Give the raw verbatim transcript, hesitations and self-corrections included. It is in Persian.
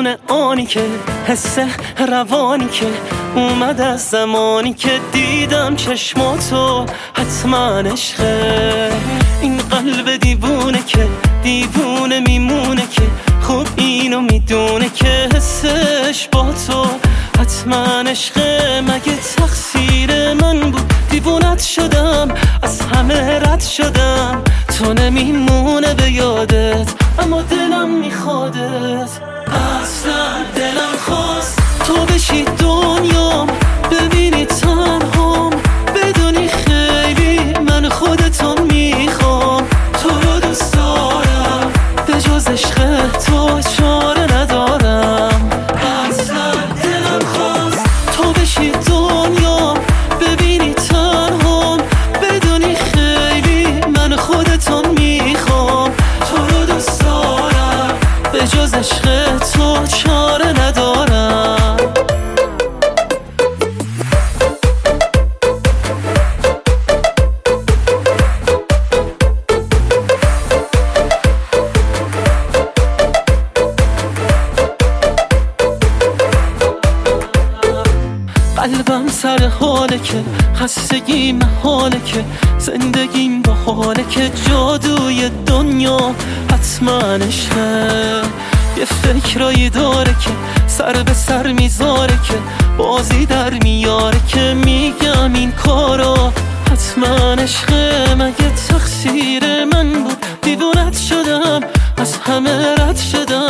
میمونه آنی که حس روانی که اومد از زمانی که دیدم چشماتو، حتما عشقه. این قلب دیوونه که دیوونه میمونه که خوب اینو میدونه که حسش با تو حتما عشقه. مگه تقصیر من بود دیوونت شدم، از همه رد شدم، تو نمیمونه به یادت اما دلم میخوادت. اصلا دلم خواست تو بشی دنیام، ببینی تنهام، بدونی خیلی من خودتو میخوام. تو رو دوست دارم، به جز عشق تو چاره ندارم. اصلا دلم خواست تو بشی دنیام، ببینی تنهام، بدونی خیلی من خودتو میخوام. تو رو دوست دارم، به جز عشق تو چاره ندارم. قلبم سر حاله که خستگی محاله که زندگیم با حاله که جادوی دنیا حتما عشقه. یه فکرایی داره که سر به سر میذاره که بازی در میاره که میگم این کارا حتما عشقه. مگه تقصیر من بود دیوونت شدم، از همه رد شدم.